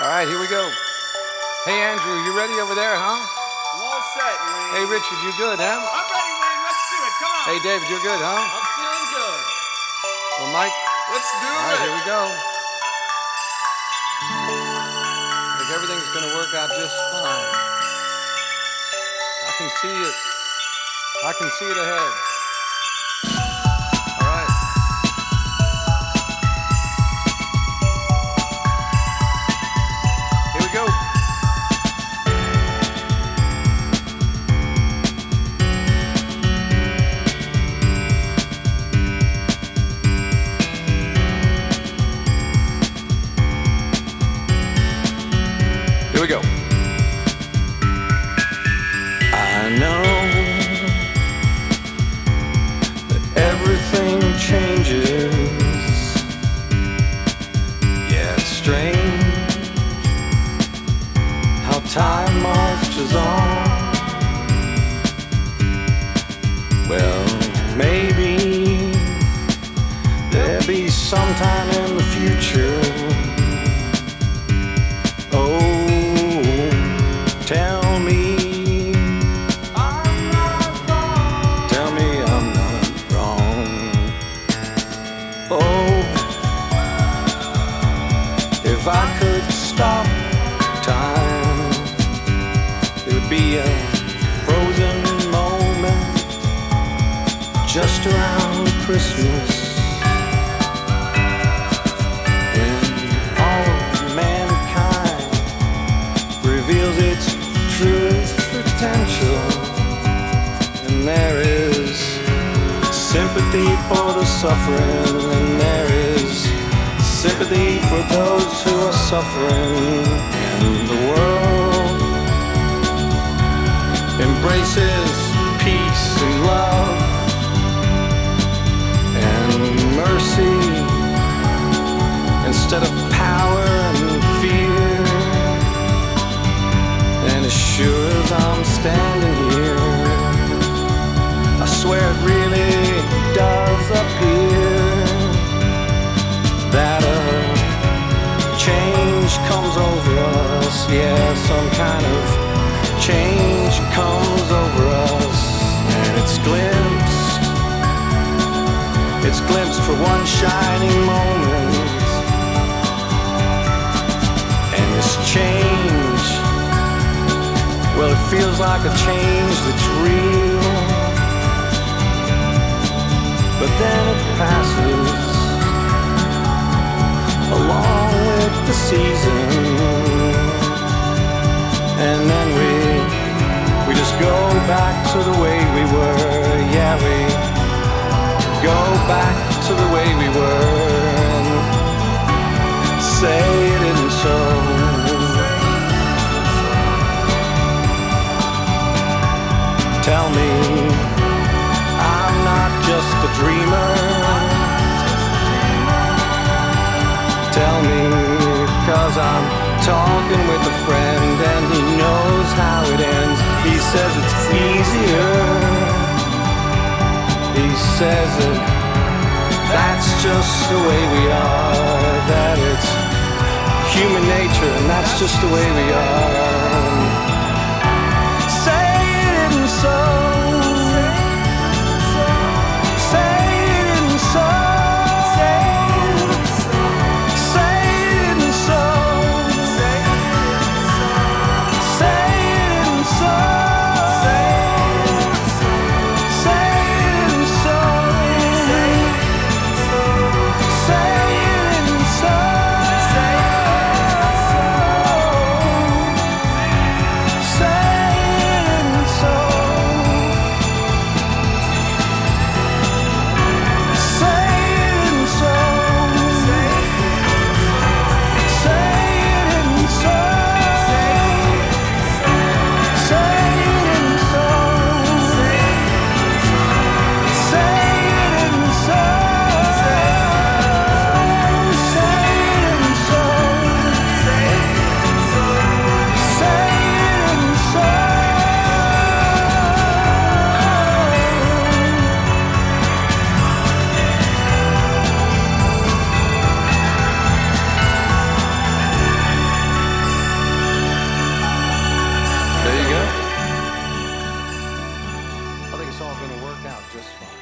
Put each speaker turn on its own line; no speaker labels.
All right, here we go. Hey, Andrew, you ready over there, huh?
I'm all set, Wayne.
Hey, Richard, you good, huh?
I'm ready, Wayne. Let's do it. Come on.
Hey, David, you're good, huh?
I'm feeling good.
Well, Mike,
Let's do
all
it.
right, here we go. I think everything's going to work out just fine. I can see it. I can see it ahead. All right. Here we go. Here we go. I know that everything changes. Yeah, it's strange how time marches on. Well, maybe there'll be sometime in the future. Oh, tell me I'm not wrong. Tell me I'm not wrong. Oh, if I could stop time, it would be a frozen moment just around Christmas. Reveals its truest potential, and there is sympathy for the suffering, and there is sympathy for those who are suffering, and the world embraces peace and love and mercy instead of power and fear. And as sure as I'm standing here, I swear it really does appear that a change comes over us. Yeah, some kind of change comes over us, and it's glimpsed for one shining moment. And this change, well, it feels like a change that's real, but then it passes along with the season, and then we just go back to the way we were. Yeah, we go back to the way we were and say it isn't so. Tell me I'm not just a dreamer. Tell me, 'cause I'm talking with a friend and he knows how it ends. He says it's easier. He says that that's just the way we are, that it's human nature and that's just the way we are. So say it isn't so. Say it isn't so. Say it isn't so. Say it isn't so. Say it isn't so. just fine.